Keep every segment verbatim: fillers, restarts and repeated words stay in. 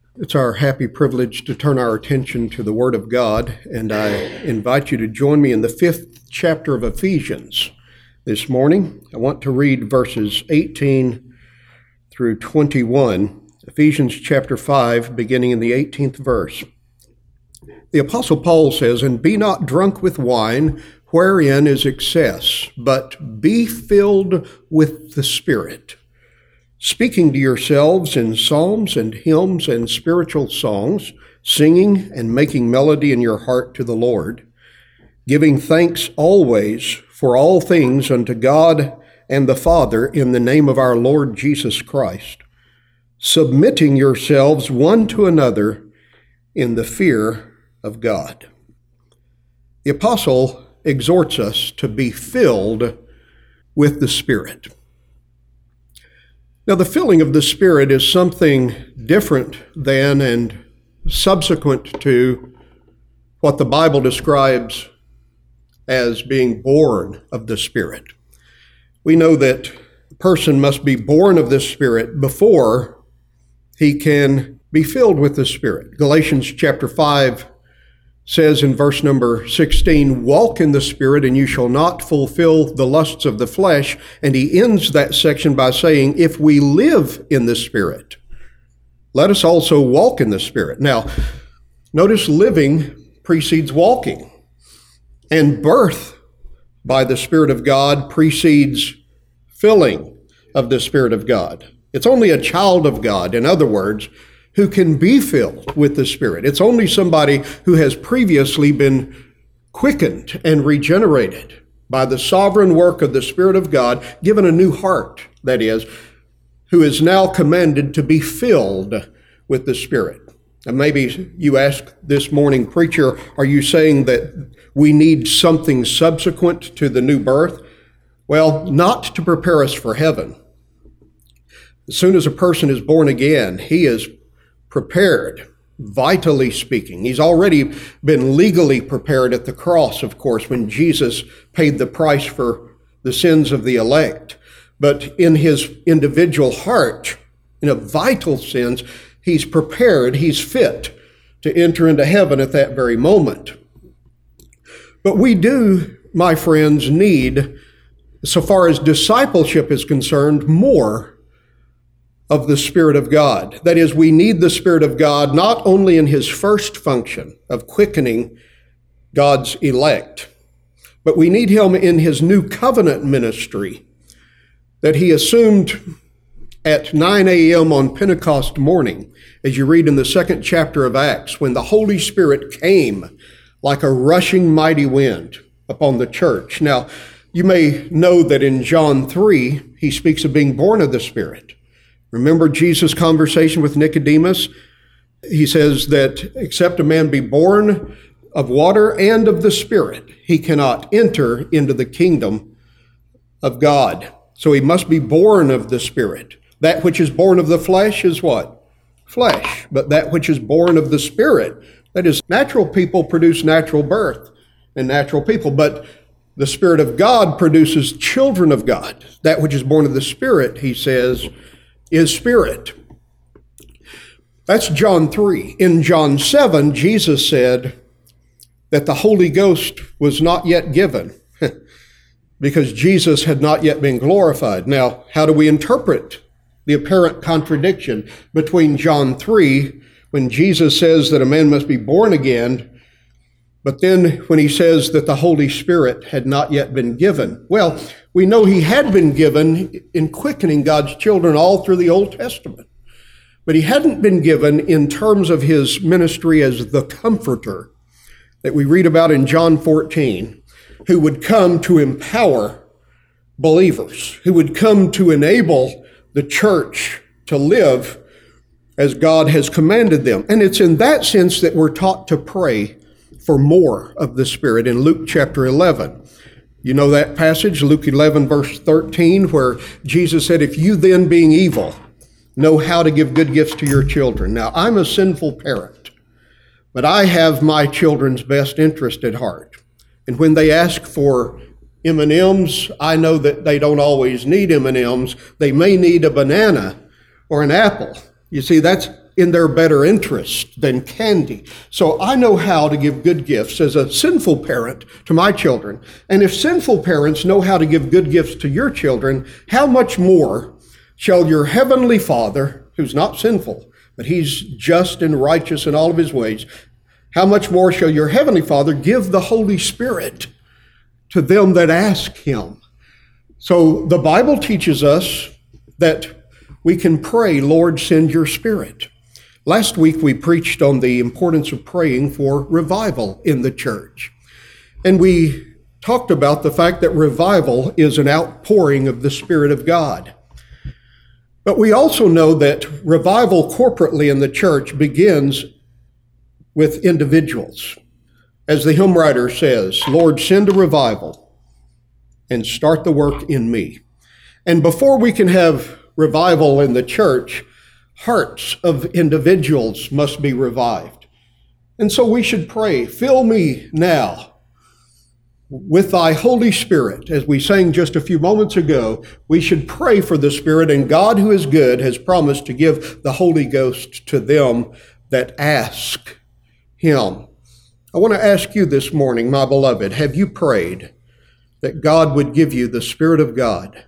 It's our happy privilege to turn our attention to the Word of God, and I invite you to join me in the fifth chapter of Ephesians. This morning, I want to read verses eighteen through twenty-one, Ephesians chapter five, beginning in the eighteenth verse. The Apostle Paul says, "And be not drunk with wine, wherein is excess, but be filled with the Spirit, speaking to yourselves in psalms and hymns and spiritual songs, singing and making melody in your heart to the Lord, giving thanks always for all things unto God and the Father in the name of our Lord Jesus Christ, submitting yourselves one to another in the fear of God." The apostle exhorts us to be filled with the Spirit. Now, the filling of the Spirit is something different than and subsequent to what the Bible describes as being born of the Spirit. We know that a person must be born of the Spirit before he can be filled with the Spirit. Galatians chapter five says in verse number sixteen, "Walk in the Spirit, and you shall not fulfill the lusts of the flesh." And he ends that section by saying, "If we live in the Spirit, let us also walk in the Spirit." Now, notice living precedes walking, and birth by the Spirit of God precedes filling of the Spirit of God. It's only a child of God, in other words, who can be filled with the Spirit. It's only somebody who has previously been quickened and regenerated by the sovereign work of the Spirit of God, given a new heart, that is, who is now commanded to be filled with the Spirit. And maybe you ask this morning, "Preacher, are you saying that we need something subsequent to the new birth?" Well, not to prepare us for heaven. As soon as a person is born again, he is prepared, vitally speaking. He's already been legally prepared at the cross, of course, when Jesus paid the price for the sins of the elect. But in his individual heart, in a vital sense, he's prepared, he's fit to enter into heaven at that very moment. But we do, my friends, need, so far as discipleship is concerned, more of the Spirit of God. That is, we need the Spirit of God not only in his first function of quickening God's elect, but we need him in his new covenant ministry that he assumed at nine a.m. on Pentecost morning, as you read in the second chapter of Acts, when the Holy Spirit came like a rushing mighty wind upon the church. Now, you may know that in John three, he speaks of being born of the Spirit. Remember Jesus' conversation with Nicodemus? He says that except a man be born of water and of the Spirit, he cannot enter into the kingdom of God. So he must be born of the Spirit. That which is born of the flesh is what? Flesh. But that which is born of the Spirit, that is, natural people produce natural birth and natural people, but the Spirit of God produces children of God. That which is born of the Spirit, he says, is spirit. That's John three. In John seven, Jesus said that the Holy Ghost was not yet given because Jesus had not yet been glorified. Now, how do we interpret the apparent contradiction between John three, when Jesus says that a man must be born again, but then when he says that the Holy Spirit had not yet been given? Well, we know he had been given in quickening God's children all through the Old Testament, but he hadn't been given in terms of his ministry as the Comforter that we read about in John fourteen, who would come to empower believers, who would come to enable the church to live as God has commanded them. And it's in that sense that we're taught to pray for more of the Spirit in Luke chapter eleven. You know that passage, Luke eleven, verse thirteen, where Jesus said, "If you then, being evil, know how to give good gifts to your children." Now, I'm a sinful parent, but I have my children's best interest at heart. And when they ask for M and M's, I know that they don't always need M and M's. They may need a banana or an apple. You see, that's in their better interest than candy. So I know how to give good gifts as a sinful parent to my children. And if sinful parents know how to give good gifts to your children, how much more shall your heavenly Father, who's not sinful, but he's just and righteous in all of his ways, how much more shall your heavenly Father give the Holy Spirit to them that ask him? So the Bible teaches us that we can pray, Lord, send your Spirit. Last week we preached on the importance of praying for revival in the church. And we talked about the fact that revival is an outpouring of the Spirit of God. But we also know that revival corporately in the church begins with individuals. As the hymn writer says, Lord, send a revival and start the work in me. And before we can have revival in the church, hearts of individuals must be revived. And so we should pray, fill me now with thy Holy Spirit. As we sang just a few moments ago, we should pray for the Spirit, and God who is good has promised to give the Holy Ghost to them that ask him. I want to ask you this morning, my beloved, have you prayed that God would give you the Spirit of God?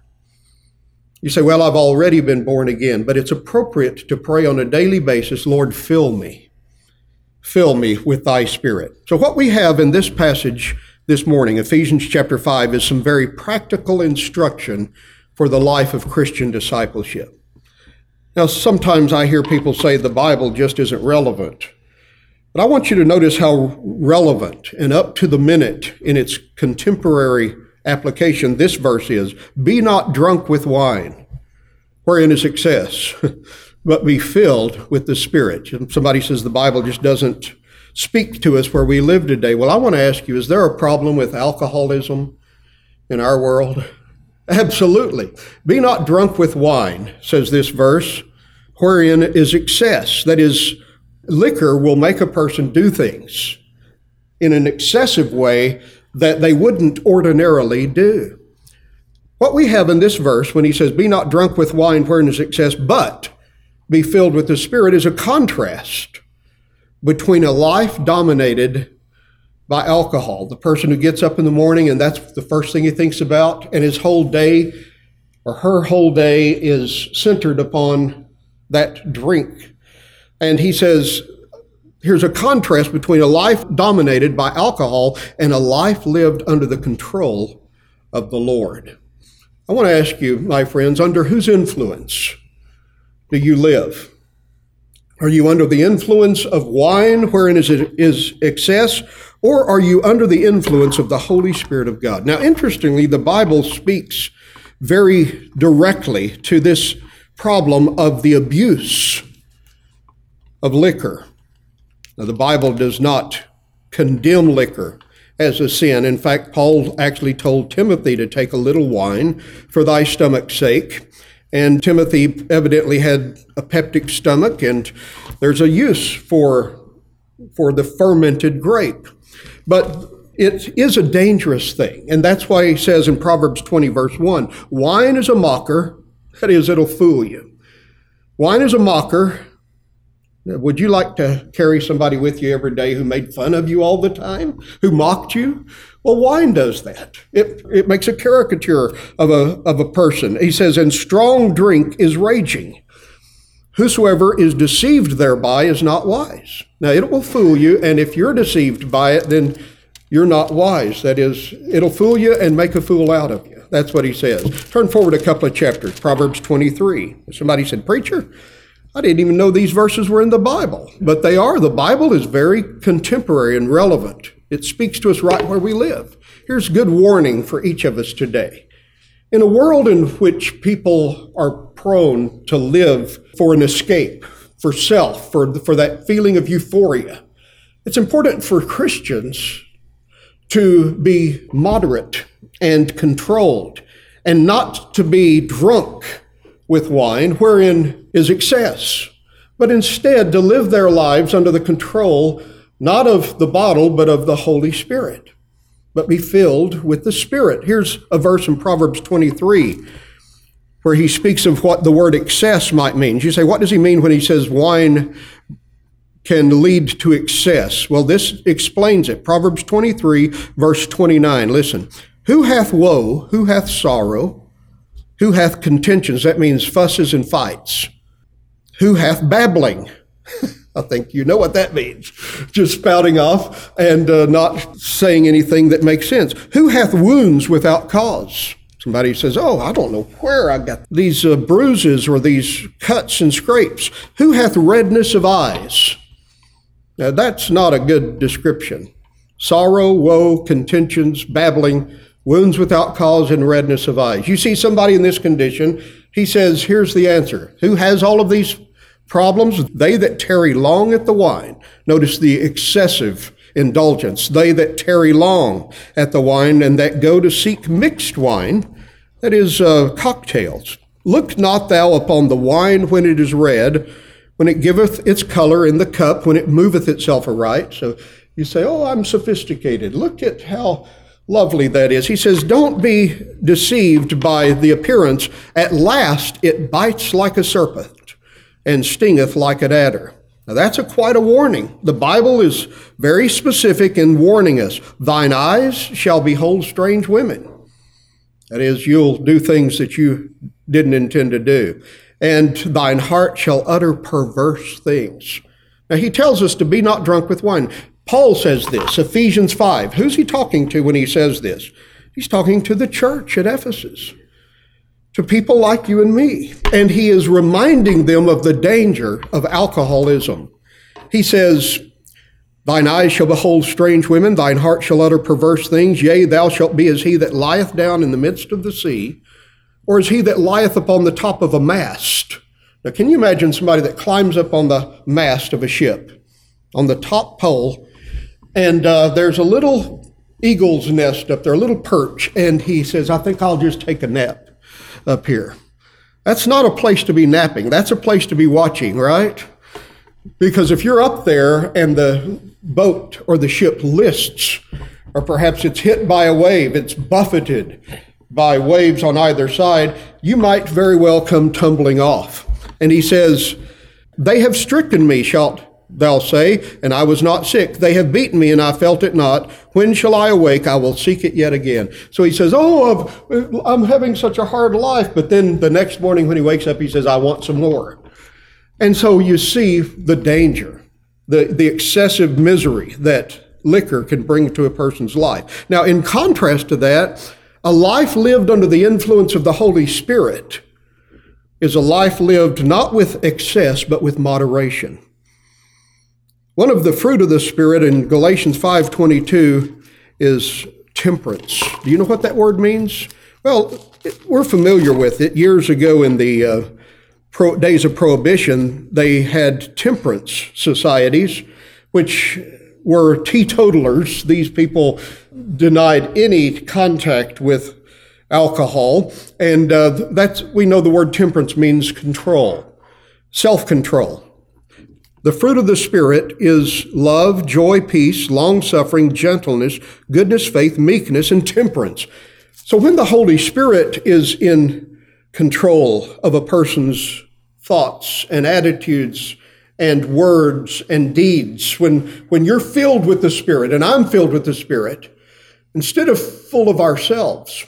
You say, well, I've already been born again, but it's appropriate to pray on a daily basis, Lord, fill me. Fill me with thy Spirit. So what we have in this passage this morning, Ephesians chapter five, is some very practical instruction for the life of Christian discipleship. Now, sometimes I hear people say the Bible just isn't relevant. But I want you to notice how relevant and up to the minute in its contemporary application this verse is. Be not drunk with wine, wherein is excess, but be filled with the Spirit. And somebody says the Bible just doesn't speak to us where we live today. Well, I want to ask you, is there a problem with alcoholism in our world? Absolutely. Be not drunk with wine, says this verse, wherein is excess. That is, liquor will make a person do things in an excessive way that they wouldn't ordinarily do. What we have in this verse, when he says, be not drunk with wine wherein is excess, but be filled with the Spirit, is a contrast between a life dominated by alcohol. The person who gets up in the morning and that's the first thing he thinks about, and his whole day or her whole day is centered upon that drink. And he says, here's a contrast between a life dominated by alcohol and a life lived under the control of the Lord. I want to ask you, my friends, under whose influence do you live? Are you under the influence of wine, wherein is, is excess, or are you under the influence of the Holy Spirit of God? Now, interestingly, the Bible speaks very directly to this problem of the abuse of liquor. Now, the Bible does not condemn liquor as a sin. In fact, Paul actually told Timothy to take a little wine for thy stomach's sake. And Timothy evidently had a peptic stomach, and there's a use for, for the fermented grape. But it is a dangerous thing. And that's why he says in Proverbs twenty, verse one, wine is a mocker. That is, it'll fool you. Wine is a mocker. Would you like to carry somebody with you every day who made fun of you all the time, who mocked you? Well, wine does that. It it makes a caricature of a of a person. He says, and strong drink is raging. Whosoever is deceived thereby is not wise. Now, it will fool you, and if you're deceived by it, then you're not wise. That is, it'll fool you and make a fool out of you. That's what he says. Turn forward a couple of chapters, Proverbs twenty-three. Somebody said, preacher, I didn't even know these verses were in the Bible, but they are. The Bible is very contemporary and relevant. It speaks to us right where we live. Here's good warning for each of us today. In a world in which people are prone to live for an escape, for self, for, for that feeling of euphoria, it's important for Christians to be moderate and controlled and not to be drunk with wine, wherein is excess, but instead to live their lives under the control not of the bottle, but of the Holy Spirit, but be filled with the Spirit. Here's a verse in Proverbs twenty-three. where he speaks of what the word excess might mean. You say, what does he mean when he says wine can lead to excess? Well, this explains it. Proverbs twenty-three, verse twenty-nine. Listen, who hath woe, who hath sorrow, who hath contentions? That means fusses and fights. Who hath babbling? I think you know what that means. Just spouting off and uh, not saying anything that makes sense. Who hath wounds without cause? Somebody says, oh, I don't know where I got these uh, bruises or these cuts and scrapes. Who hath redness of eyes? Now, that's not a good description. Sorrow, woe, contentions, babbling, wounds without cause, and redness of eyes. You see somebody in this condition, he says, here's the answer. Who has all of these problems? They that tarry long at the wine. Notice the excessive indulgence. They that tarry long at the wine and that go to seek mixed wine, that is uh, cocktails. Look not thou upon the wine when it is red, when it giveth its color in the cup, when it moveth itself aright. So you say, oh, I'm sophisticated. Look at how lovely that is. He says, don't be deceived by the appearance. At last it bites like a serpent and stingeth like an adder. Now that's a quite a warning. The Bible is very specific in warning us. Thine eyes shall behold strange women. That is, you'll do things that you didn't intend to do. And thine heart shall utter perverse things. Now he tells us to be not drunk with wine. Paul says this, Ephesians five. Who's he talking to when he says this? He's talking to the church at Ephesus, to people like you and me. And he is reminding them of the danger of alcoholism. He says, thine eyes shall behold strange women, thine heart shall utter perverse things. Yea, thou shalt be as he that lieth down in the midst of the sea, or as he that lieth upon the top of a mast. Now, can you imagine somebody that climbs up on the mast of a ship, on the top pole, and uh, there's a little eagle's nest up there, a little perch, and he says, I think I'll just take a nap up here. That's not a place to be napping. That's a place to be watching, right? Because if you're up there and the boat or the ship lists, or perhaps it's hit by a wave, it's buffeted by waves on either side, you might very well come tumbling off. And he says, they have stricken me, shalt thou say, and I was not sick. They have beaten me, and I felt it not. When shall I awake? I will seek it yet again. So he says, oh, I'm, I'm having such a hard life. But then the next morning when he wakes up, he says, I want some more. And so you see the danger, the, the excessive misery that liquor can bring to a person's life. Now, in contrast to that, a life lived under the influence of the Holy Spirit is a life lived not with excess, but with moderation. One of the fruit of the Spirit in Galatians five twenty-two is temperance. Do you know what that word means? Well, we're familiar with it. Years ago in the uh, pro- days of Prohibition, they had temperance societies, which were teetotalers. These people denied any contact with alcohol. And uh, that's, we know the word temperance means control, self-control. The fruit of the Spirit is love, joy, peace, long-suffering, gentleness, goodness, faith, meekness, and temperance. So when the Holy Spirit is in control of a person's thoughts and attitudes and words and deeds, when, when you're filled with the Spirit, and I'm filled with the Spirit, instead of full of ourselves,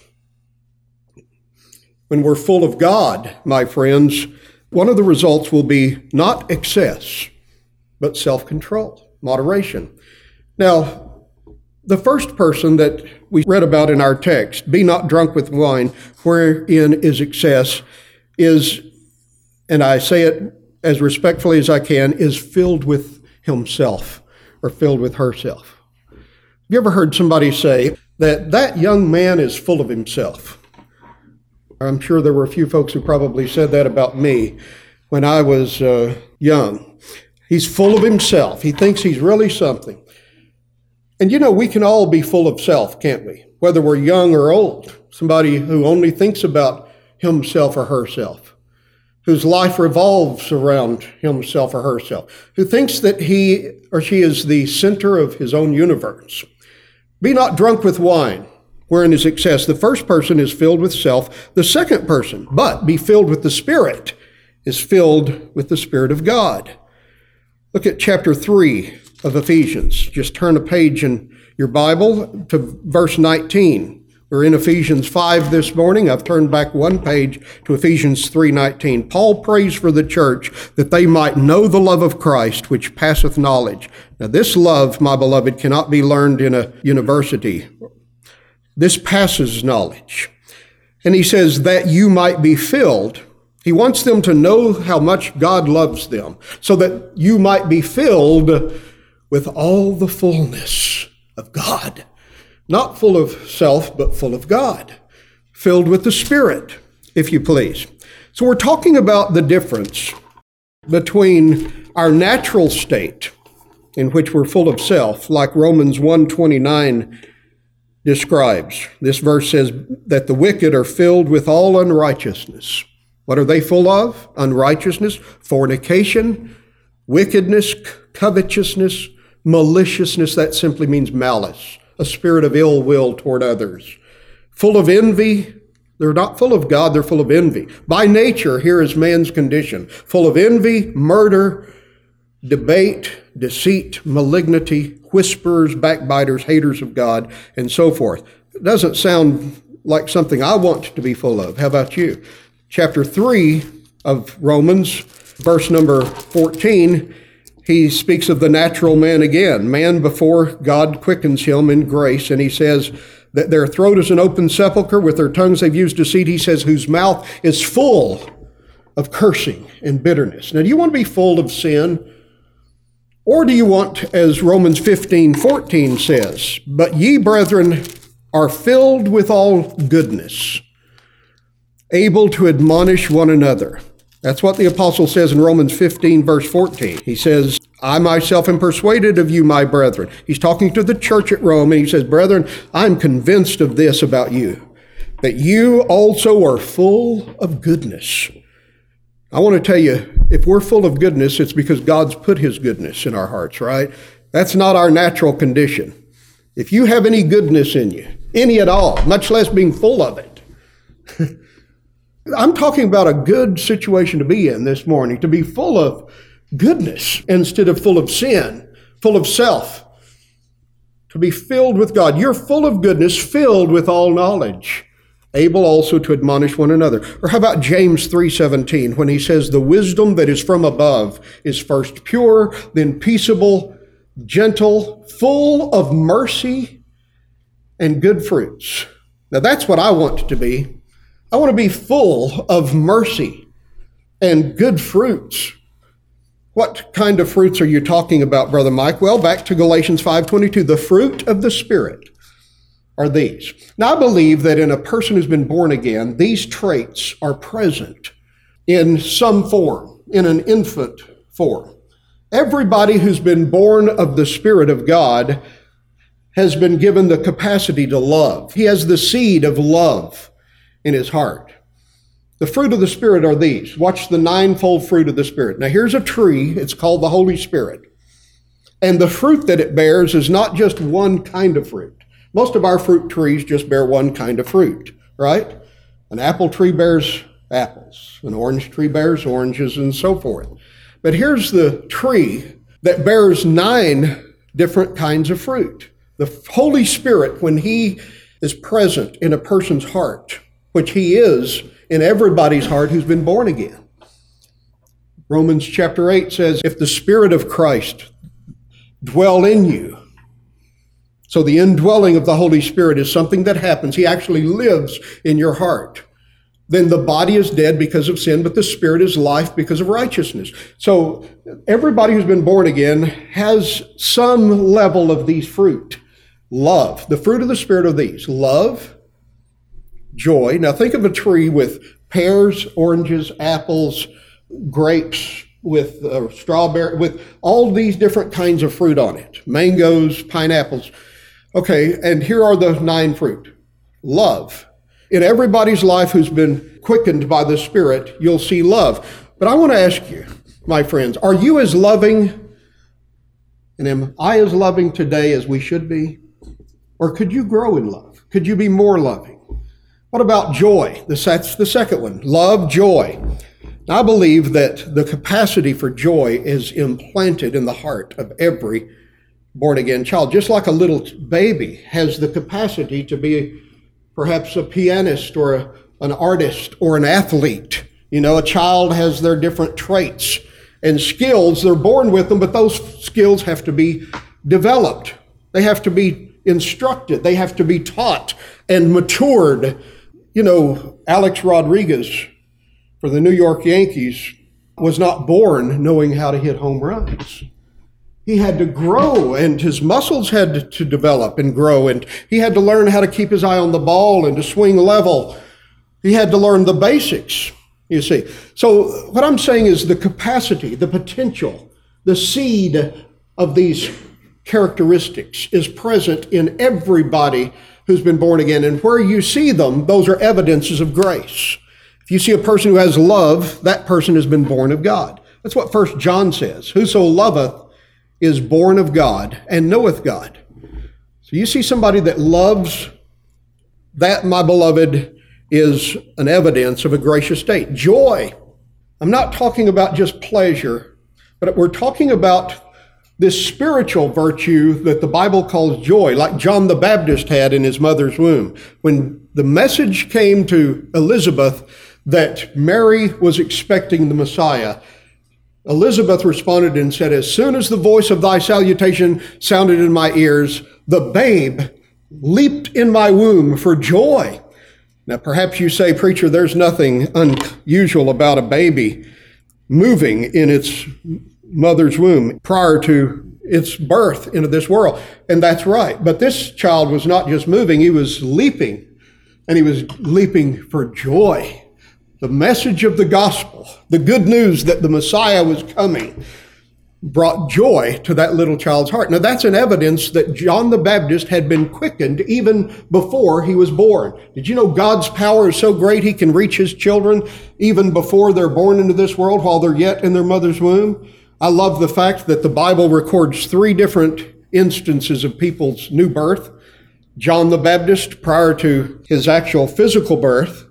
when we're full of God, my friends, one of the results will be not excess, but self-control, moderation. Now, the first person that we read about in our text, be not drunk with wine, wherein is excess, is, and I say it as respectfully as I can, is filled with himself or filled with herself. Have you ever heard somebody say that that young man is full of himself? I'm sure there were a few folks who probably said that about me when I was uh, young. He's full of himself. He thinks he's really something. And you know, we can all be full of self, can't we? Whether we're young or old. Somebody who only thinks about himself or herself, whose life revolves around himself or herself, who thinks that he or she is the center of his own universe. Be not drunk with wine, wherein is excess. The first person is filled with self. The second person, but be filled with the Spirit, is filled with the Spirit of God. Look at chapter three of Ephesians. Just turn a page in your Bible to verse nineteen. We're in Ephesians five this morning. I've turned back one page to Ephesians three nineteen. Paul prays for the church that they might know the love of Christ, which passeth knowledge. Now this love, my beloved, cannot be learned in a university. This passes knowledge. And he says that you might be filled. He wants them to know how much God loves them, so that you might be filled with all the fullness of God. Not full of self, but full of God. Filled with the Spirit, if you please. So we're talking about the difference between our natural state, in which we're full of self, like Romans one twenty-nine describes. This verse says that the wicked are filled with all unrighteousness. What are they full of? Unrighteousness, fornication, wickedness, covetousness, maliciousness. That simply means malice. A spirit of ill will toward others. Full of envy. They're not full of God, they're full of envy. By nature, here is man's condition. Full of envy, murder, debate, deceit, malignity, whisperers, backbiters, haters of God, and so forth. It doesn't sound like something I want to be full of. How about you? Chapter three of Romans, verse number fourteen, he speaks of the natural man again. Man before God quickens him in grace, and he says that their throat is an open sepulcher, with their tongues they've used deceit. He says, whose mouth is full of cursing and bitterness. Now, do you want to be full of sin? Or do you want, as Romans fifteen fourteen says, but ye, brethren, are filled with all goodness, able to admonish one another. That's what the apostle says in Romans fifteen, verse fourteen. He says, I myself am persuaded of you, my brethren. He's talking to the church at Rome, and he says, brethren, I'm convinced of this about you, that you also are full of goodness. I want to tell you, if we're full of goodness, it's because God's put his goodness in our hearts, right? That's not our natural condition. If you have any goodness in you, any at all, much less being full of it, I'm talking about a good situation to be in this morning, to be full of goodness instead of full of sin, full of self, to be filled with God. You're full of goodness, filled with all knowledge, able also to admonish one another. Or how about James three seventeen, when he says, the wisdom that is from above is first pure, then peaceable, gentle, full of mercy and good fruits. Now that's what I want to be. I want to be full of mercy and good fruits. What kind of fruits are you talking about, Brother Mike? Well, back to Galatians five twenty-two. The fruit of the Spirit are these. Now, I believe that in a person who's been born again, these traits are present in some form, in an infant form. Everybody who's been born of the Spirit of God has been given the capacity to love. He has the seed of love in his heart. The fruit of the Spirit are these. Watch the ninefold fruit of the Spirit. Now here's a tree. It's called the Holy Spirit. And the fruit that it bears is not just one kind of fruit. Most of our fruit trees just bear one kind of fruit, right? An apple tree bears apples. An orange tree bears oranges, and so forth. But here's the tree that bears nine different kinds of fruit. The Holy Spirit, when he is present in a person's heart, which he is in everybody's heart who's been born again. Romans chapter eight says, if the Spirit of Christ dwell in you, so the indwelling of the Holy Spirit is something that happens. He actually lives in your heart. Then the body is dead because of sin, but the Spirit is life because of righteousness. So everybody who's been born again has some level of these fruit. Love. The fruit of the Spirit are these. Love, joy. Now think of a tree with pears, oranges, apples, grapes, with uh, strawberry, with all these different kinds of fruit on it. Mangoes, pineapples. Okay, and here are the nine fruit. Love. In everybody's life who's been quickened by the Spirit, you'll see love. But I want to ask you, my friends, are you as loving, and am I as loving today as we should be? Or could you grow in love? Could you be more loving? What about joy? That's the second one. Love, joy. I believe that the capacity for joy is implanted in the heart of every born-again child. Just like a little baby has the capacity to be perhaps a pianist or a, an artist or an athlete. You know, a child has their different traits and skills. They're born with them, but those skills have to be developed. They have to be instructed. They have to be taught and matured. You know, Alex Rodriguez for the New York Yankees was not born knowing how to hit home runs. He had to grow, and his muscles had to develop and grow, and he had to learn how to keep his eye on the ball and to swing level. He had to learn the basics, you see. So what I'm saying is the capacity, the potential, the seed of these characteristics is present in everybody who's been born again. And where you see them, those are evidences of grace. If you see a person who has love, that person has been born of God. That's what First John says. Whoso loveth is born of God and knoweth God. So you see somebody that loves, that, my beloved, is an evidence of a gracious state. Joy. I'm not talking about just pleasure, but we're talking about this spiritual virtue that the Bible calls joy, like John the Baptist had in his mother's womb. When the message came to Elizabeth that Mary was expecting the Messiah, Elizabeth responded and said, as soon as the voice of thy salutation sounded in my ears, the babe leaped in my womb for joy. Now, perhaps you say, preacher, there's nothing unusual about a baby moving in its mother's womb prior to its birth into this world. And that's right. But this child was not just moving, he was leaping, and he was leaping for joy. The message of the gospel, the good news that the Messiah was coming, brought joy to that little child's heart. Now that's an evidence that John the Baptist had been quickened even before he was born. Did you know God's power is so great he can reach his children even before they're born into this world while they're yet in their mother's womb? I love the fact that the Bible records three different instances of people's new birth. John the Baptist prior to his actual physical birth,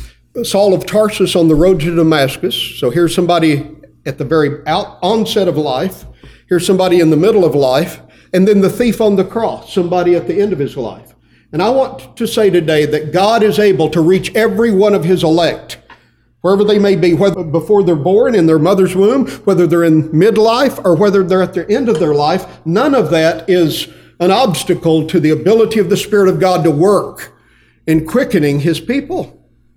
Saul of Tarsus on the road to Damascus. So here's somebody at the very out, onset of life. Here's somebody in the middle of life. And then the thief on the cross, somebody at the end of his life. And I want to say today that God is able to reach every one of his elect, wherever they may be, whether before they're born in their mother's womb, whether they're in midlife, or whether they're at the end of their life. None of that is an obstacle to the ability of the Spirit of God to work in quickening his people.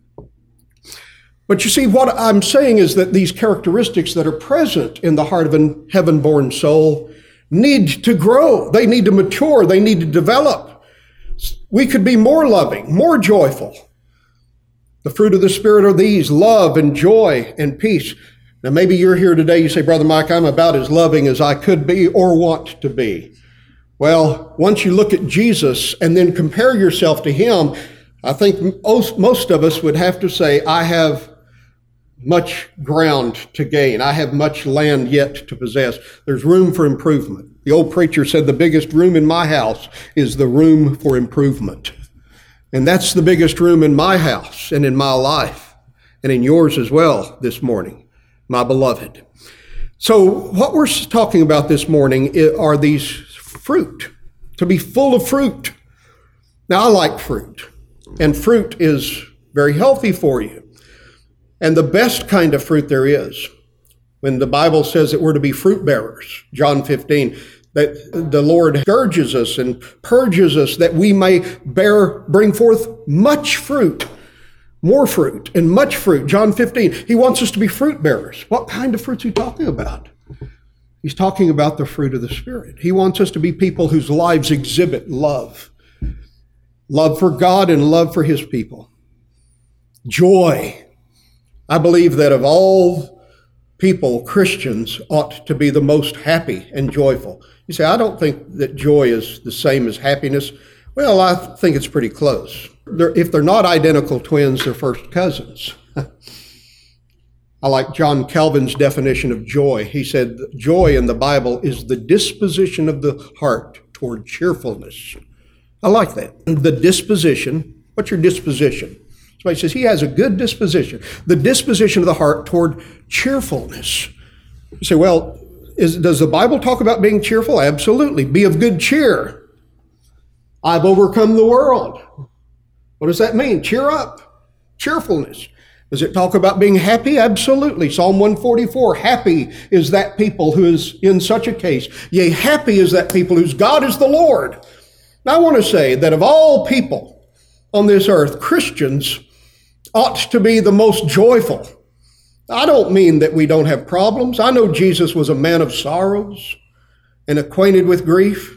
But you see, what I'm saying is that these characteristics that are present in the heart of a heaven-born soul need to grow. They need to mature. They need to develop. We could be more loving, more joyful. The fruit of the Spirit are these: love and joy and peace. Now, maybe you're here today, you say, Brother Mike, I'm about as loving as I could be or want to be. Well, once you look at Jesus and then compare yourself to him, I think most, most of us would have to say, I have much ground to gain. I have much land yet to possess. There's room for improvement. The old preacher said the biggest room in my house is the room for improvement. And that's the biggest room in my house and in my life and in yours as well this morning, my beloved. So what we're talking about this morning are these fruit, to be full of fruit. Now, I like fruit, and fruit is very healthy for you. And the best kind of fruit there is, when the Bible says that we're to be fruit bearers, John fifteen, that the Lord scourges us and purges us that we may bear, bring forth much fruit, more fruit and much fruit. John fifteen, he wants us to be fruit bearers. What kind of fruit's he talking about? He's talking about the fruit of the Spirit. He wants us to be people whose lives exhibit love. Love for God and love for his people. Joy. I believe that of all people, Christians ought to be the most happy and joyful. You say, I don't think that joy is the same as happiness. Well, I think it's pretty close. They're, if they're not identical twins, they're first cousins. I like John Calvin's definition of joy. He said, joy in the Bible is the disposition of the heart toward cheerfulness. I like that. The disposition. What's your disposition? Somebody says he has a good disposition. The disposition of the heart toward cheerfulness. You say, well, is, does the Bible talk about being cheerful? Absolutely. Be of good cheer. I've overcome the world. What does that mean? Cheer up. Cheerfulness. Does it talk about being happy? Absolutely. Psalm one forty-four, happy is that people who is in such a case. Yea, happy is that people whose God is the Lord. Now I want to say that of all people on this earth, Christians ought to be the most joyful. I don't mean that we don't have problems. I know Jesus was a man of sorrows and acquainted with grief.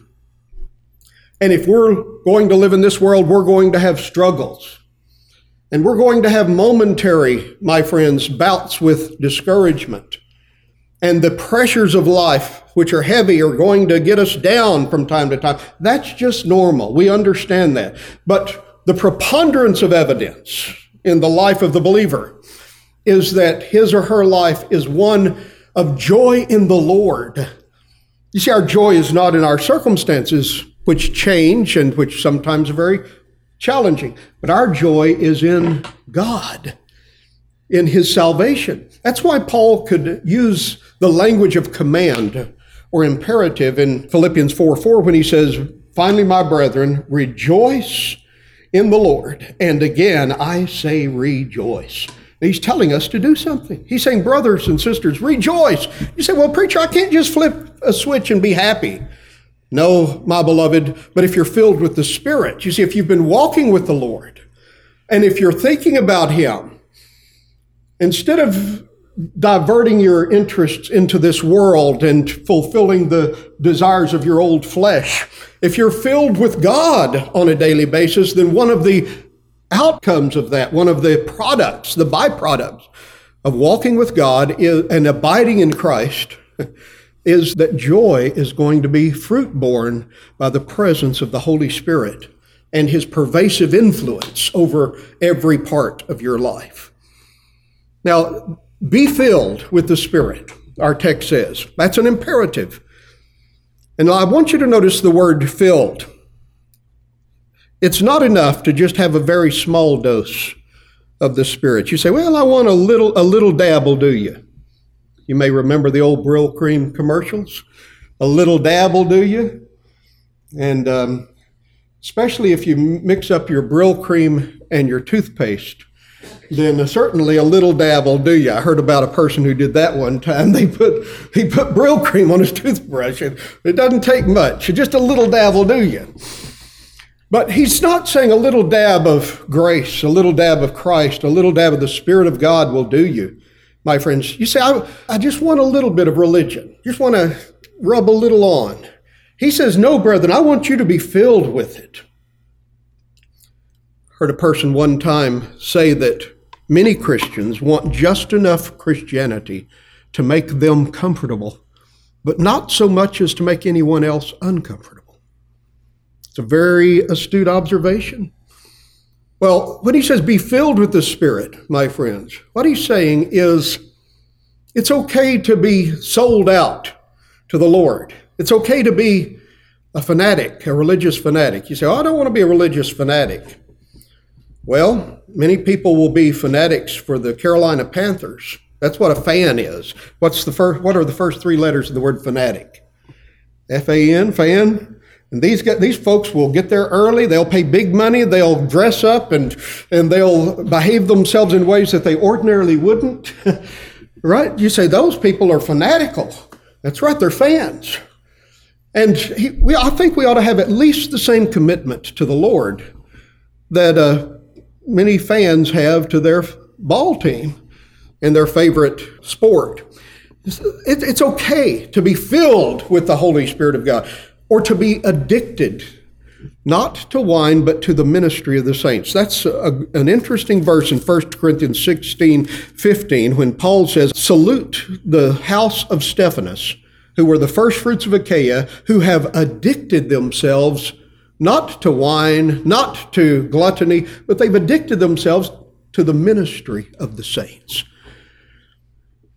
And if we're going to live in this world, we're going to have struggles. And we're going to have momentary, my friends, bouts with discouragement. And the pressures of life, which are heavy, are going to get us down from time to time. That's just normal. We understand that. But the preponderance of evidence in the life of the believer is that his or her life is one of joy in the Lord. You see, our joy is not in our circumstances, which change and which sometimes are very challenging. But our joy is in God, in his salvation. That's why Paul could use the language of command or imperative in Philippians four four when he says, finally, my brethren, rejoice in the Lord. And again, I say rejoice. He's telling us to do something. He's saying, brothers and sisters, rejoice. You say, well, preacher, I can't just flip a switch and be happy. No, my beloved, but if you're filled with the Spirit, you see, if you've been walking with the Lord, and if you're thinking about him, instead of diverting your interests into this world and fulfilling the desires of your old flesh, if you're filled with God on a daily basis, then one of the outcomes of that, one of the products, the byproducts of walking with God is, and abiding in Christ is that joy is going to be fruit borne by the presence of the Holy Spirit and his pervasive influence over every part of your life. Now, be filled with the Spirit, our text says. That's an imperative. And I want you to notice the word filled. It's not enough to just have a very small dose of the Spirit. You say, well, I want a little, a little dab will do you. You may remember the old Brill Cream commercials. A little dab will do you. And um, especially if you mix up your Brill Cream and your toothpaste, then certainly a little dab will do you. I heard about a person who did that one time. They put he put Brill Cream on his toothbrush, and it doesn't take much. Just a little dab will do you. But he's not saying a little dab of grace, a little dab of Christ, a little dab of the Spirit of God will do you. My friends, you say, I, I just want a little bit of religion. Just want to rub a little on. He says, no, brethren, I want you to be filled with it. Heard a person one time say that many Christians want just enough Christianity to make them comfortable, but not so much as to make anyone else uncomfortable. It's a very astute observation. Well, when he says be filled with the Spirit, my friends, what he's saying is it's okay to be sold out to the Lord. It's okay to be a fanatic, a religious fanatic. You say, oh, I don't want to be a religious fanatic. Well, many people will be fanatics for the Carolina Panthers. That's what a fan is. What's the first? What are the first three letters of the word fanatic? F A N, fan. And these get, these folks will get there early. They'll pay big money. They'll dress up and and they'll behave themselves in ways that they ordinarily wouldn't. Right? You say those people are fanatical. That's right. They're fans. And he, we, I think we ought to have at least the same commitment to the Lord that uh, many fans have to their ball team and their favorite sport. It's, it, it's okay to be filled with the Holy Spirit of God, or to be addicted, not to wine, but to the ministry of the saints. That's a, an interesting verse in First Corinthians sixteen fifteen, when Paul says, salute the house of Stephanas, who were the first fruits of Achaia, who have addicted themselves not to wine, not to gluttony, but they've addicted themselves to the ministry of the saints.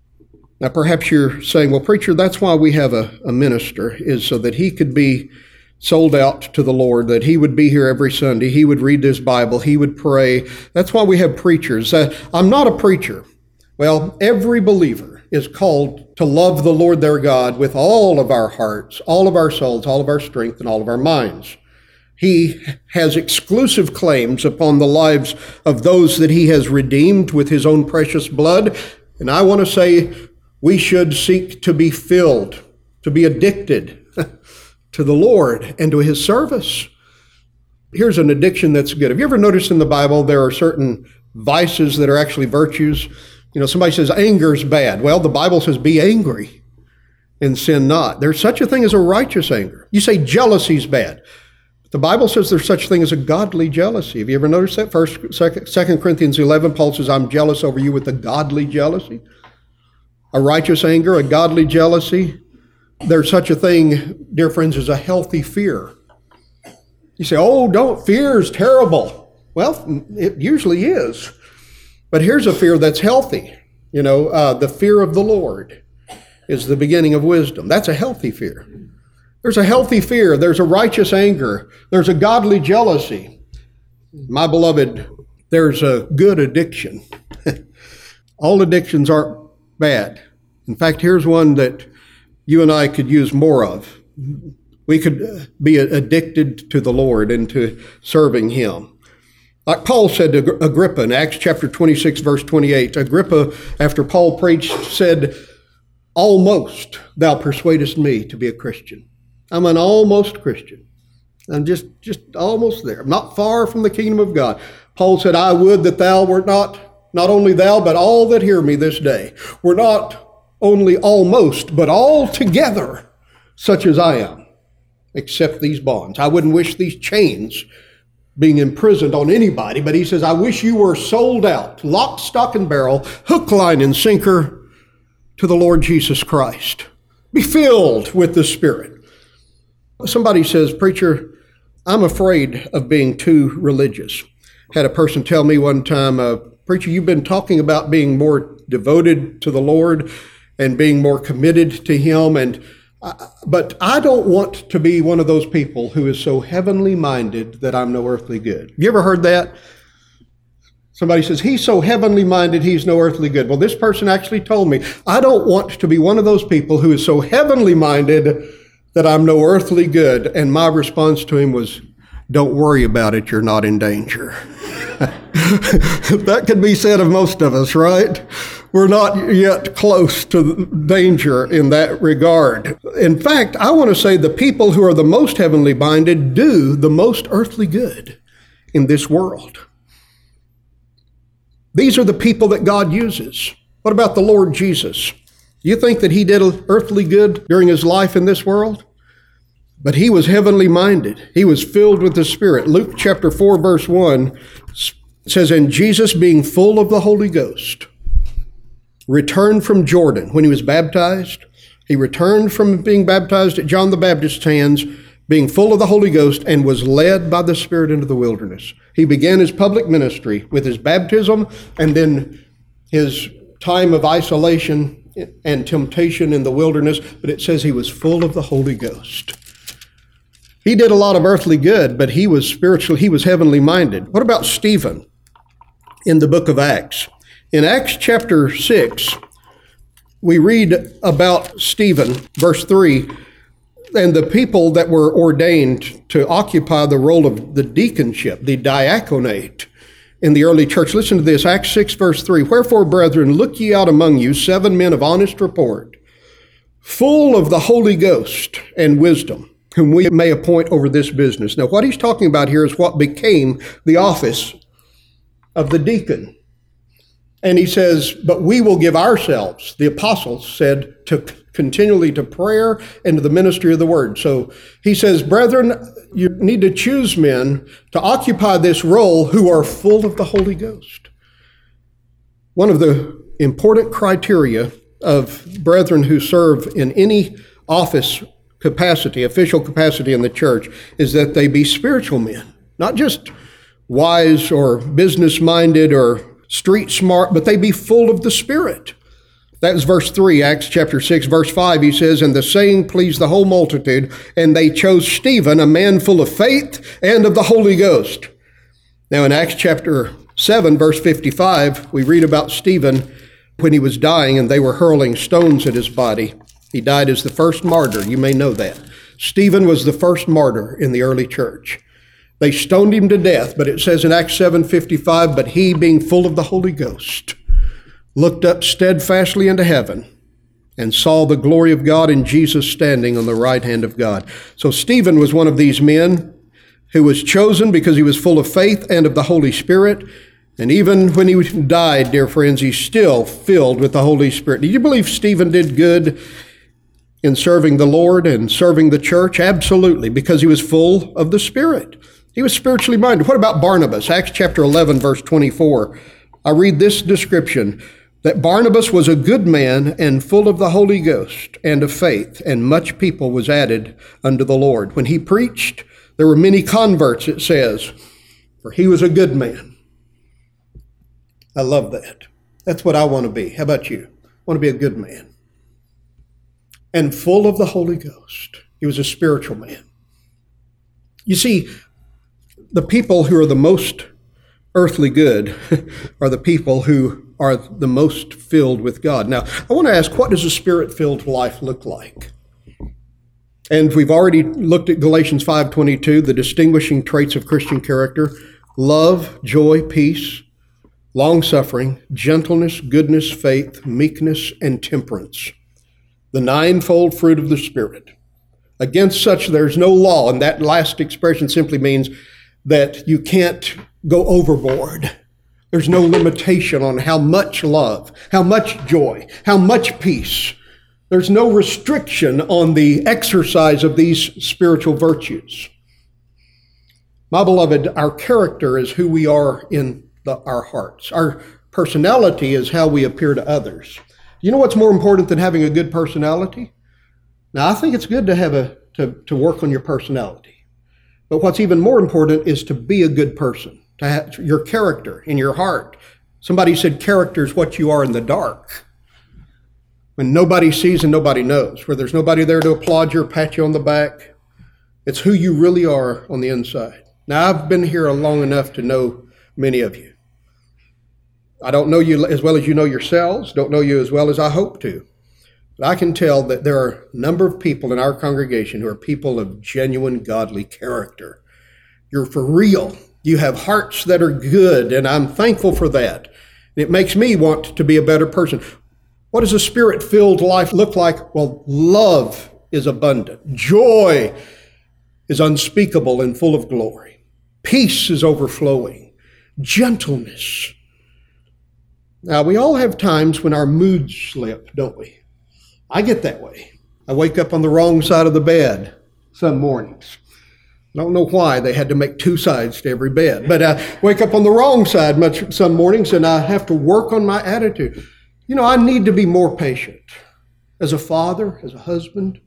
Now, perhaps you're saying, well, preacher, that's why we have a, a minister, is so that he could be sold out to the Lord, that he would be here every Sunday. He would read this Bible. He would pray. That's why we have preachers. Uh, I'm not a preacher. Well, every believer is called to love the Lord their God with all of our hearts, all of our souls, all of our strength, and all of our minds. He has exclusive claims upon the lives of those that he has redeemed with his own precious blood. And I want to say we should seek to be filled, to be addicted to the Lord and to his service. Here's an addiction that's good. Have you ever noticed in the Bible there are certain vices that are actually virtues? You know, somebody says anger's bad. Well, the Bible says be angry and sin not. There's such a thing as a righteous anger. You say jealousy's bad. The Bible says there's such a thing as a godly jealousy. Have you ever noticed that? First, second, Second Corinthians eleven, Paul says, I'm jealous over you with a godly jealousy. A righteous anger, a godly jealousy. There's such a thing, dear friends, as a healthy fear. You say, oh, don't, fear is terrible. Well, it usually is. But here's a fear that's healthy. You know, uh, the fear of the Lord is the beginning of wisdom. That's a healthy fear. There's a healthy fear. There's a righteous anger. There's a godly jealousy. My beloved, there's a good addiction. All addictions aren't bad. In fact, here's one that you and I could use more of. We could be addicted to the Lord and to serving him. Like Paul said to Agrippa in Acts chapter twenty-six, verse twenty-eight, Agrippa, after Paul preached, said, almost thou persuadest me to be a Christian. I'm an almost Christian. I'm just, just almost there. I'm not far from the kingdom of God. Paul said, I would that thou wert not, not only thou, but all that hear me this day, were not only almost, but altogether such as I am, except these bonds. I wouldn't wish these chains being imprisoned on anybody, but he says, I wish you were sold out, lock, stock, and barrel, hook, line, and sinker to the Lord Jesus Christ. Be filled with the Spirit. Somebody says, preacher, I'm afraid of being too religious. Had a person tell me one time, uh, preacher, you've been talking about being more devoted to the Lord and being more committed to him, and uh, but I don't want to be one of those people who is so heavenly minded that I'm no earthly good. You ever heard that? Somebody says, he's so heavenly minded, he's no earthly good. Well, this person actually told me, I don't want to be one of those people who is so heavenly minded that I'm no earthly good. And my response to him was, don't worry about it, you're not in danger. That could be said of most of us, right? We're not yet close to danger in that regard. In fact, I want to say the people who are the most heavenly minded do the most earthly good in this world. These are the people that God uses. What about the Lord Jesus? You think that he did earthly good during his life in this world? But he was heavenly minded. He was filled with the Spirit. Luke chapter four, verse one says, and Jesus, being full of the Holy Ghost, returned from Jordan. When he was baptized, he returned from being baptized at John the Baptist's hands, being full of the Holy Ghost, and was led by the Spirit into the wilderness. He began his public ministry with his baptism and then his time of isolation and temptation in the wilderness, but it says he was full of the Holy Ghost. He did a lot of earthly good, but he was spiritual, he was heavenly minded. What about Stephen in the book of Acts? In Acts chapter six, we read about Stephen, verse three, and the people that were ordained to occupy the role of the deaconship, the diaconate, in the early church. Listen to this, Acts six, verse three. Wherefore, brethren, look ye out among you seven men of honest report, full of the Holy Ghost and wisdom, whom we may appoint over this business. Now, what he's talking about here is what became the office of the deacon. And he says, but we will give ourselves, the apostles said, to continually to prayer and to the ministry of the word. So he says, brethren, you need to choose men to occupy this role who are full of the Holy Ghost. One of the important criteria of brethren who serve in any office capacity, official capacity in the church, is that they be spiritual men, not just wise or business-minded or street smart, but they be full of the Spirit, That was verse three, Acts chapter six, verse five. He says, and the saying pleased the whole multitude, and they chose Stephen, a man full of faith and of the Holy Ghost. Now in Acts chapter seven, verse fifty-five, we read about Stephen when he was dying and they were hurling stones at his body. He died as the first martyr. You may know that. Stephen was the first martyr in the early church. They stoned him to death, but it says in Acts seven fifty-five, but he, being full of the Holy Ghost, looked up steadfastly into heaven and saw the glory of God and Jesus standing on the right hand of God. So Stephen was one of these men who was chosen because he was full of faith and of the Holy Spirit. And even when he died, dear friends, he's still filled with the Holy Spirit. Do you believe Stephen did good in serving the Lord and serving the church? Absolutely, because he was full of the Spirit. He was spiritually minded. What about Barnabas? Acts chapter eleven, verse twenty-four. I read this description, that Barnabas was a good man and full of the Holy Ghost and of faith, and much people was added unto the Lord. When he preached, there were many converts, it says, for he was a good man. I love that. That's what I want to be. How about you? I want to be a good man. And full of the Holy Ghost. He was a spiritual man. You see, the people who are the most earthly good are the people who are the most filled with God. Now, I want to ask, what does a spirit-filled life look like? And we've already looked at Galatians five twenty-two, the distinguishing traits of Christian character: love, joy, peace, long-suffering, gentleness, goodness, faith, meekness, and temperance. The ninefold fruit of the Spirit. Against such there's no law, and that last expression simply means that you can't go overboard. There's no limitation on how much love, how much joy, how much peace. There's no restriction on the exercise of these spiritual virtues. My beloved, our character is who we are in the, our hearts. Our personality is how we appear to others. You know what's more important than having a good personality? Now, I think it's good to have a to, to work on your personality. But what's even more important is to be a good person, to have your character in your heart. Somebody said character is what you are in the dark, when nobody sees and nobody knows, where there's nobody there to applaud you or pat you on the back. It's who you really are on the inside. Now, I've been here long enough to know many of you. I don't know you as well as you know yourselves, don't know you as well as I hope to. But I can tell that there are a number of people in our congregation who are people of genuine godly character. You're for real. You have hearts that are good, and I'm thankful for that. It makes me want to be a better person. What does a spirit-filled life look like? Well, love is abundant. Joy is unspeakable and full of glory. Peace is overflowing. Gentleness. Now, we all have times when our moods slip, don't we? I get that way. I wake up on the wrong side of the bed some mornings. I don't know why they had to make two sides to every bed, but I wake up on the wrong side much some mornings, and I have to work on my attitude. You know, I need to be more patient as a father, as a husband,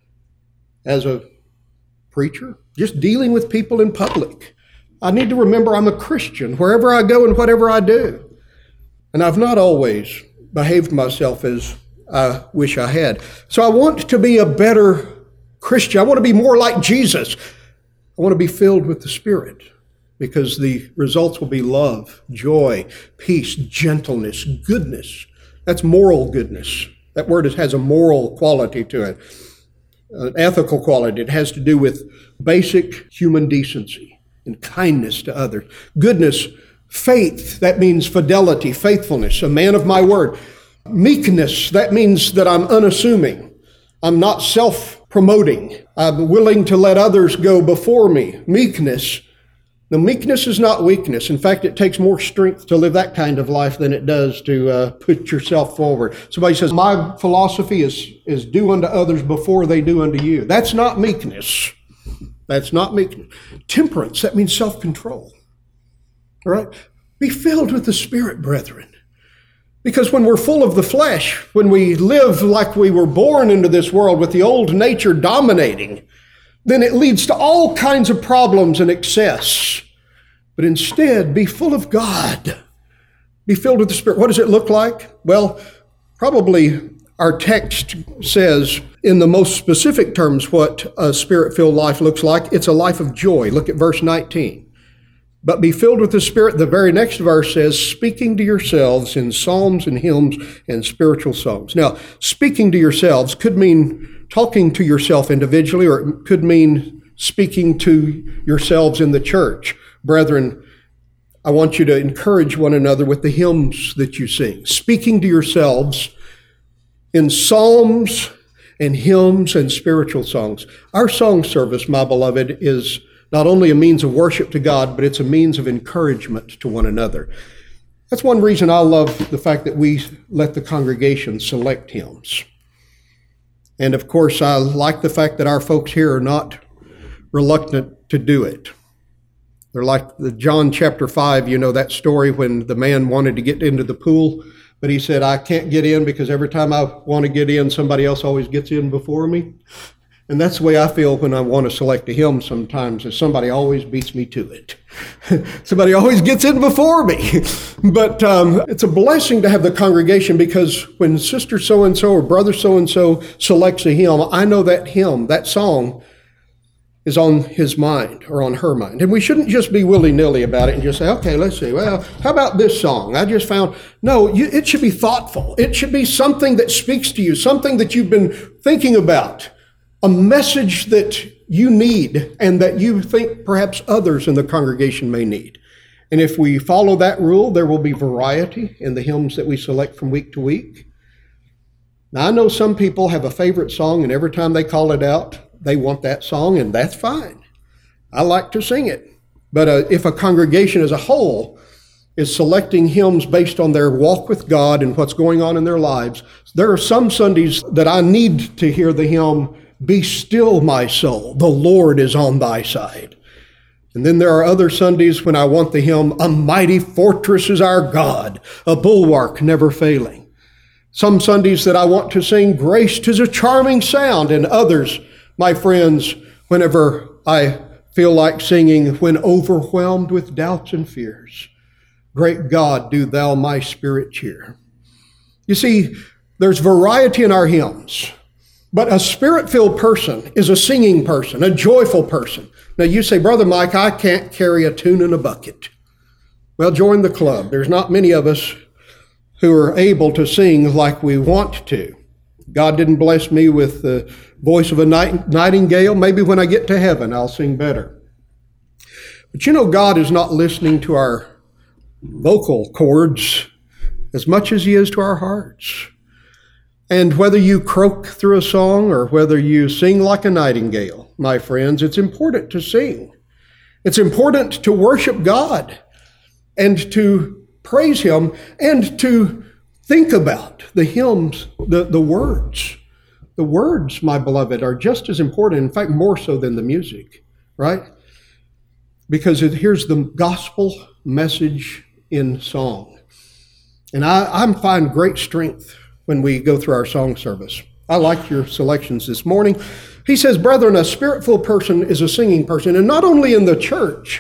as a preacher, just dealing with people in public. I need to remember I'm a Christian wherever I go and whatever I do. And I've not always behaved myself as I wish I had. So I want to be a better Christian. I want to be more like Jesus. I want to be filled with the Spirit, because the results will be love, joy, peace, gentleness, goodness. That's moral goodness. That word has a moral quality to it, an ethical quality. It has to do with basic human decency and kindness to others. Goodness, faith, that means fidelity, faithfulness, a man of my word. Meekness, that means that I'm unassuming. I'm not self-promoting. I'm willing to let others go before me. Meekness. Now, meekness is not weakness. In fact, it takes more strength to live that kind of life than it does to uh, put yourself forward. Somebody says, my philosophy is, is do unto others before they do unto you. That's not meekness. That's not meekness. Temperance, that means self-control. All right? Be filled with the Spirit, brethren. Because when we're full of the flesh, when we live like we were born into this world with the old nature dominating, then it leads to all kinds of problems and excess. But instead, be full of God. Be filled with the Spirit. What does it look like? Well, Probably our text says in the most specific terms what a Spirit-filled life looks like. It's a life of joy. Look at verse nineteen. But be filled with the Spirit. The very next verse says, speaking to yourselves in psalms and hymns and spiritual songs. Now, speaking to yourselves could mean talking to yourself individually, or it could mean speaking to yourselves in the church. Brethren, I want you to encourage one another with the hymns that you sing. Speaking to yourselves in psalms and hymns and spiritual songs. Our song service, my beloved, is not only a means of worship to God, but it's a means of encouragement to one another. That's one reason I love the fact that we let the congregation select hymns. And of course, I like the fact that our folks here are not reluctant to do it. They're like the John chapter five, you know, that story when the man wanted to get into the pool, but he said, I can't get in because every time I want to get in, somebody else always gets in before me. And that's the way I feel when I want to select a hymn sometimes, is somebody always beats me to it. Somebody always gets in before me. But um, it's a blessing to have the congregation, because when sister so-and-so or brother so-and-so selects a hymn, I know that hymn, that song, is on his mind or on her mind. And we shouldn't just be willy-nilly about it and just say, okay, let's see, well, how about this song? I just found, no, you, it should be thoughtful. It should be something that speaks to you, something that you've been thinking about, a message that you need and that you think perhaps others in the congregation may need. And if we follow that rule, there will be variety in the hymns that we select from week to week. Now, I know some people have a favorite song, and every time they call it out, they want that song, and that's fine. I like to sing it. But uh, if a congregation as a whole is selecting hymns based on their walk with God and what's going on in their lives, there are some Sundays that I need to hear the hymn, Be Still My Soul, the Lord is on thy side. And then there are other Sundays when I want the hymn, A Mighty Fortress is our God, a bulwark never failing. Some Sundays that I want to sing, Grace 'tis a charming sound, and others, my friends, whenever I feel like singing, when overwhelmed with doubts and fears, great God, do thou my spirit cheer. You see, there's variety in our hymns, but a spirit-filled person is a singing person, a joyful person. Now you say, Brother Mike, I can't carry a tune in a bucket. Well, join the club. There's not many of us who are able to sing like we want to. God didn't bless me with the voice of a night- nightingale. Maybe when I get to heaven, I'll sing better. But you know, God is not listening to our vocal cords as much as he is to our hearts. And whether you croak through a song or whether you sing like a nightingale, my friends, it's important to sing. It's important to worship God and to praise him and to think about the hymns, the, the words. The words, my beloved, are just as important, in fact, more so than the music, right? Because it, here's the gospel message in song. And I, I find great strength when we go through our song service. I like your selections this morning. He says, brethren, a spirit-filled person is a singing person, and not only in the church,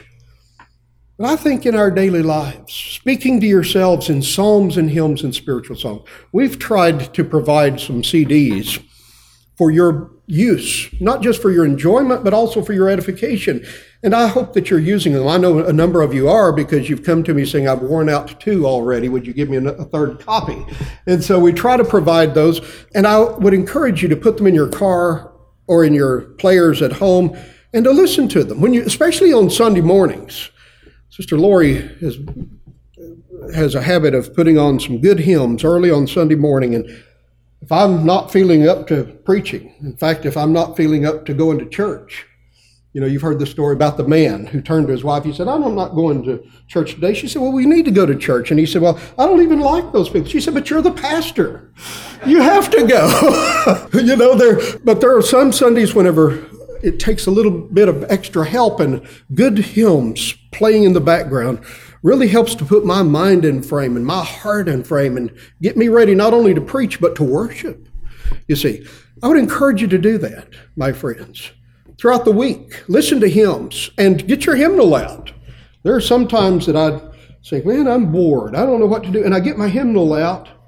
but I think in our daily lives, speaking to yourselves in psalms and hymns and spiritual songs. We've tried to provide some C Ds for your use, not just for your enjoyment, but also for your edification. And I hope that you're using them. I know a number of you are, because you've come to me saying, I've worn out two already. Would you give me a third copy? And so we try to provide those. And I would encourage you to put them in your car or in your players at home and to listen to them, when you, especially on Sunday mornings. Sister Lori has, has a habit of putting on some good hymns early on Sunday morning. And if I'm not feeling up to preaching, in fact, if I'm not feeling up to going to church, you know, you've heard the story about the man who turned to his wife. He said, I'm not going to church today. She said, well, we need to go to church. And he said, well, I don't even like those people. She said, but you're the pastor. You have to go. you know, there, but there are some Sundays whenever it takes a little bit of extra help, and good hymns playing in the background really helps to put my mind in frame and my heart in frame and get me ready not only to preach, but to worship. You see, I would encourage you to do that, my friends. Throughout the week, listen to hymns and get your hymnal out. There are some times that I'd say, man, I'm bored. I don't know what to do. And I get my hymnal out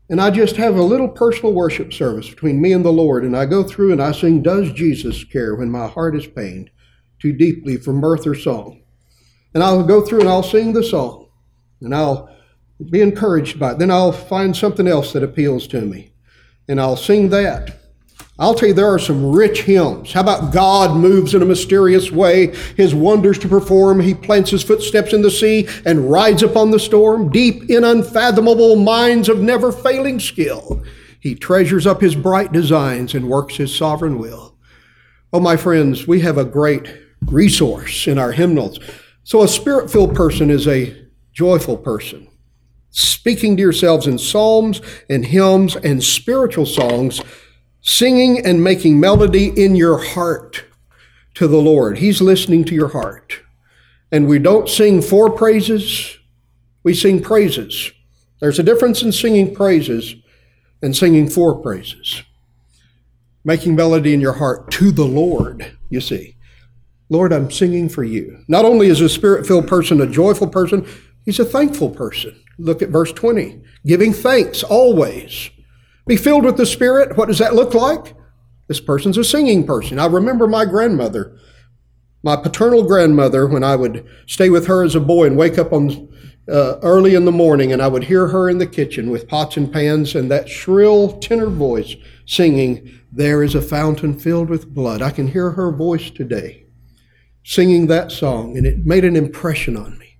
And I just have a little personal worship service between me and the Lord, and I go through and I sing, "Does Jesus Care When My Heart Is Pained Too Deeply for Mirth or Song?" And I'll go through and I'll sing the song, and I'll be encouraged by it. Then I'll find something else that appeals to me, and I'll sing that. I'll tell you, there are some rich hymns. How about God moves in a mysterious way, his wonders to perform. He plants his footsteps in the sea and rides upon the storm. Deep in unfathomable minds of never failing skill, he treasures up his bright designs and works his sovereign will. Oh, my friends, we have a great resource in our hymnals. So a spirit-filled person is a joyful person, speaking to yourselves in psalms and hymns and spiritual songs, singing and making melody in your heart to the Lord. He's listening to your heart. And we don't sing for praises, we sing praises. There's a difference in singing praises and singing for praises. Making melody in your heart to the Lord, you see. Lord, I'm singing for you. Not only is a spirit-filled person a joyful person, he's a thankful person. Look at verse twenty. Giving thanks always. Be filled with the Spirit. What does that look like? This person's a singing person. I remember my grandmother, my paternal grandmother, when I would stay with her as a boy and wake up on uh, early in the morning, and I would hear her in the kitchen with pots and pans and that shrill tenor voice singing, "There is a fountain filled with blood." I can hear her voice today singing that song, and it made an impression on me.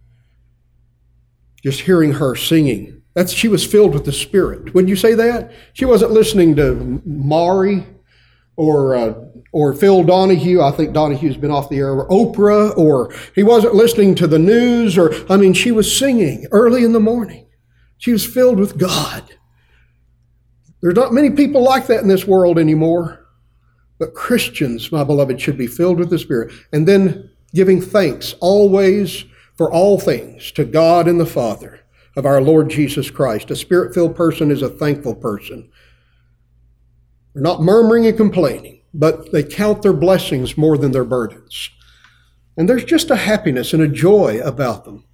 Just hearing her singing. That's, she was filled with the Spirit. Wouldn't you say that? She wasn't listening to Maury or uh, or Phil Donahue. I think Donahue's been off the air. Or Oprah, or he wasn't listening to the news. Or I mean, she was singing early in the morning. She was filled with God. There's not many people like that in this world anymore. But Christians, my beloved, should be filled with the Spirit. And then giving thanks always for all things to God and the Father of our Lord Jesus Christ. A spirit-filled person is a thankful person. They're not murmuring and complaining, but they count their blessings more than their burdens. And there's just a happiness and a joy about them.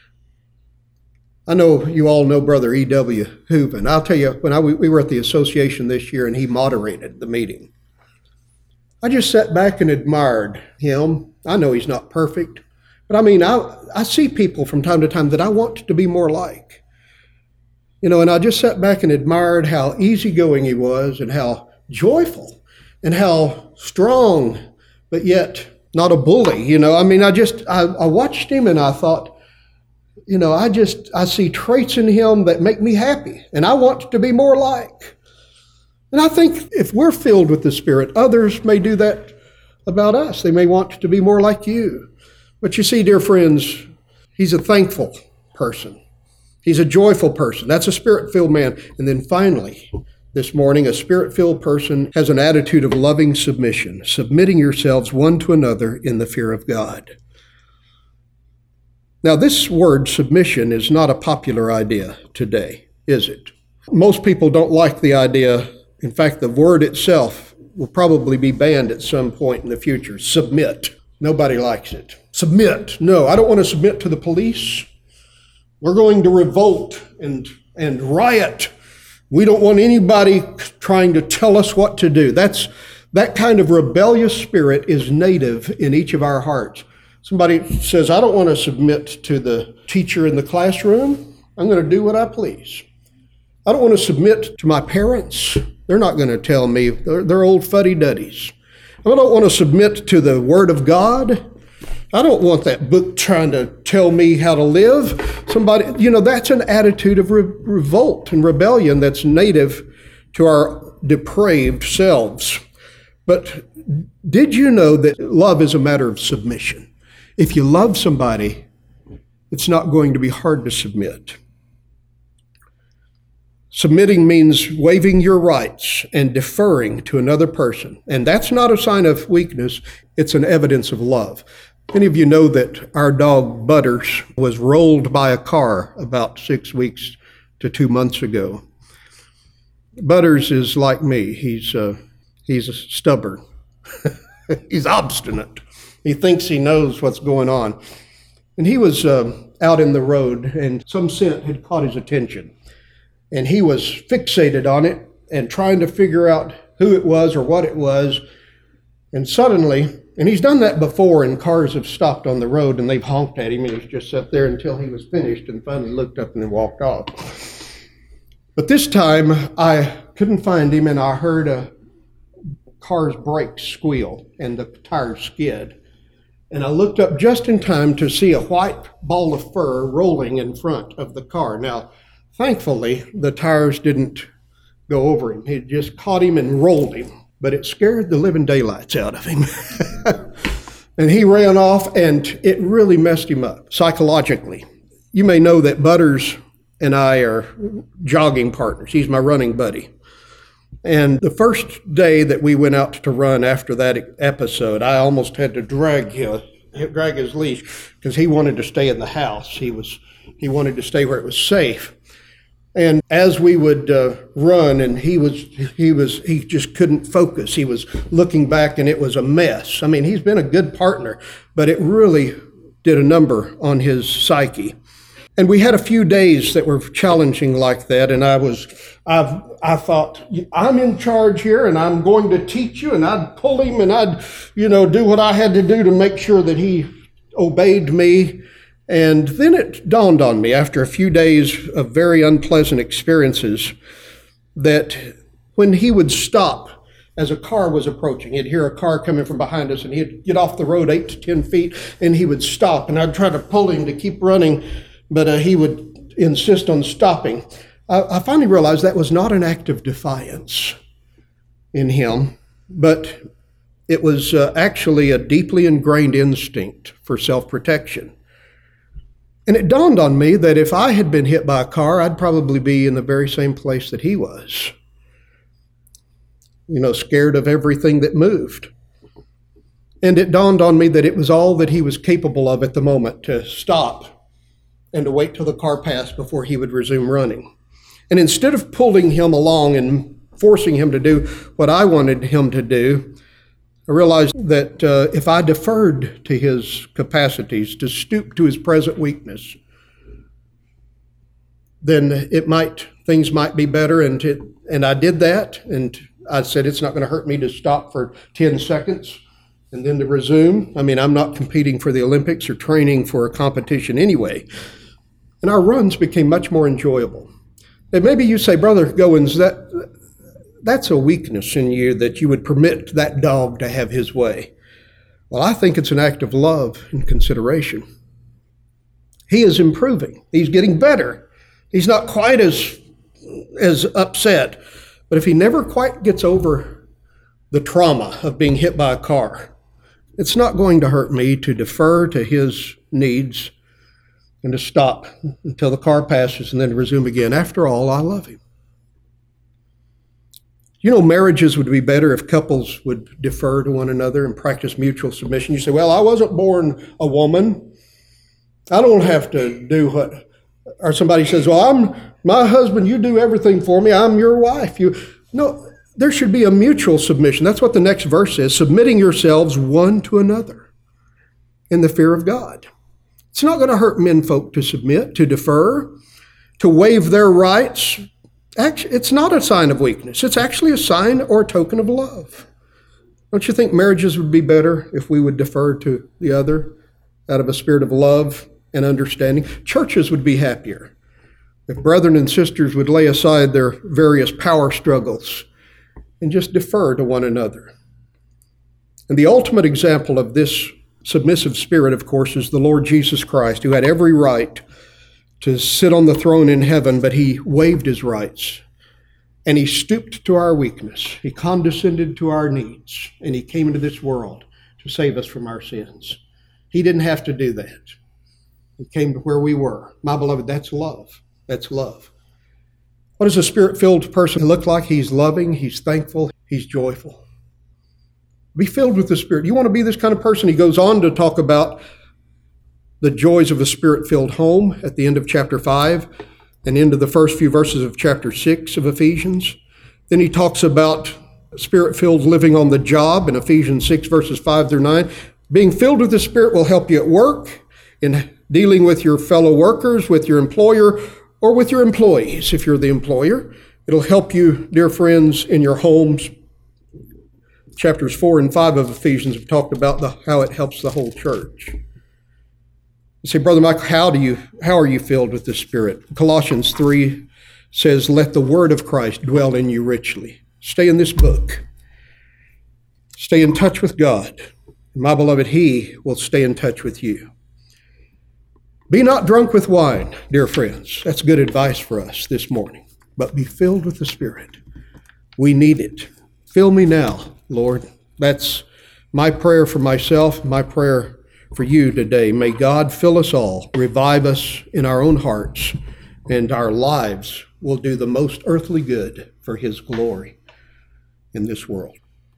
I know you all know Brother E W Hooven. I'll tell you, when I, we were at the association this year and he moderated the meeting, I just sat back and admired him. I know he's not perfect. But I mean, I, I see people from time to time that I want to be more like. You know, and I just sat back and admired how easygoing he was and how joyful and how strong, but yet not a bully. You know, I mean, I just, I, I watched him and I thought, you know, I just, I see traits in him that make me happy and I want to be more like. And I think if we're filled with the Spirit, others may do that about us. They may want to be more like you. But you see, dear friends, he's a thankful person. He's a joyful person. That's a spirit-filled man. And then finally, this morning, a spirit-filled person has an attitude of loving submission, submitting yourselves one to another in the fear of God. Now, this word submission is not a popular idea today, is it? Most people don't like the idea. In fact, the word itself will probably be banned at some point in the future. Submit. Nobody likes it. Submit. No, I don't want to submit to the police. We're going to revolt and, and riot. We don't want anybody trying to tell us what to do. That's, that kind of rebellious spirit is native in each of our hearts. Somebody says, I don't want to submit to the teacher in the classroom. I'm going to do what I please. I don't want to submit to my parents. They're not going to tell me. They're, they're old fuddy-duddies. I don't want to submit to the Word of God. I don't want that book trying to tell me how to live. Somebody, you know, that's an attitude of re- revolt and rebellion that's native to our depraved selves. But did you know that love is a matter of submission? If you love somebody, it's not going to be hard to submit. Submitting means waiving your rights and deferring to another person. And that's not a sign of weakness. It's an evidence of love. Many of you know that our dog Butters was rolled by a car about six weeks to two months ago. Butters is like me. He's uh, he's stubborn. He's obstinate. He thinks he knows what's going on. And he was uh, out in the road, and some scent had caught his attention. And he was fixated on it and trying to figure out who it was or what it was. And suddenly, and he's done that before, and cars have stopped on the road and they've honked at him, and he's just sat there until he was finished and finally looked up and then walked off. But this time I couldn't find him, and I heard a car's brakes squeal and the tires skid. And I looked up just in time to see a white ball of fur rolling in front of the car. Now, thankfully, the tires didn't go over him. It just caught him and rolled him, but it scared the living daylights out of him. And he ran off, and it really messed him up psychologically. You may know that Butters and I are jogging partners. He's my running buddy. And the first day that we went out to run after that episode, I almost had to drag him, drag his leash, because he wanted to stay in the house. He was, he wanted to stay where it was safe. And as we would uh, run, and he was, he was, he just couldn't focus. He was looking back, and it was a mess. I mean, he's been a good partner, but it really did a number on his psyche. And we had a few days that were challenging like that, and I was, I've, I thought, I'm in charge here, and I'm going to teach you, and I'd pull him, and I'd, you know, do what I had to do to make sure that he obeyed me. And then it dawned on me after a few days of very unpleasant experiences that when he would stop as a car was approaching, he'd hear a car coming from behind us, and he'd get off the road eight to ten feet, and he would stop, and I'd try to pull him to keep running, but uh, he would insist on stopping. I, I finally realized that was not an act of defiance in him, but it was uh, actually a deeply ingrained instinct for self-protection. And it dawned on me that if I had been hit by a car, I'd probably be in the very same place that he was. You know, scared of everything that moved. And it dawned on me that it was all that he was capable of at the moment, to stop and to wait till the car passed before he would resume running. And instead of pulling him along and forcing him to do what I wanted him to do, I realized that uh, if I deferred to his capacities, to stoop to his present weakness, then it might, things might be better. And it, and I did that, and I said, it's not going to hurt me to stop for ten seconds and then to resume. I mean, I'm not competing for the Olympics or training for a competition anyway. And our runs became much more enjoyable. And maybe you say, Brother Goins, that that's a weakness in you, that you would permit that dog to have his way. Well, I think it's an act of love and consideration. He is improving. He's getting better. He's not quite as, as upset. But if he never quite gets over the trauma of being hit by a car, it's not going to hurt me to defer to his needs and to stop until the car passes and then resume again. After all, I love him. You know, marriages would be better if couples would defer to one another and practice mutual submission. You say, well, I wasn't born a woman. I don't have to do what, or somebody says, well, I'm my husband, you do everything for me. I'm your wife. You No, there should be a mutual submission. That's what the next verse says, submitting yourselves one to another in the fear of God. It's not going to hurt men folk to submit, to defer, to waive their rights. Actually, it's not a sign of weakness. It's actually a sign or a token of love. Don't you think marriages would be better if we would defer to the other out of a spirit of love and understanding? Churches would be happier if brethren and sisters would lay aside their various power struggles and just defer to one another. And the ultimate example of this submissive spirit, of course, is the Lord Jesus Christ, who had every right to sit on the throne in heaven, but he waived his rights. And he stooped to our weakness. He condescended to our needs. And he came into this world to save us from our sins. He didn't have to do that. He came to where we were. My beloved, that's love. That's love. What does a spirit-filled person look like? He's loving, he's thankful, he's joyful. Be filled with the Spirit. You want to be this kind of person? He goes on to talk about the joys of a spirit-filled home at the end of chapter five and into the first few verses of chapter six of Ephesians. Then he talks about spirit-filled living on the job in Ephesians six, verses five through nine. Being filled with the Spirit will help you at work, in dealing with your fellow workers, with your employer, or with your employees if you're the employer. It'll help you, dear friends, in your homes. Chapters four and five of Ephesians have talked about the, how it helps the whole church. You say, Brother Michael, how do you, how are you filled with the Spirit? Colossians three says, let the word of Christ dwell in you richly. Stay in this book. Stay in touch with God. My beloved, he will stay in touch with you. Be not drunk with wine, dear friends. That's good advice for us this morning. But be filled with the Spirit. We need it. Fill me now, Lord. That's my prayer for myself, my prayer for you today. May God fill us all, revive us in our own hearts, and our lives will do the most earthly good for his glory in this world.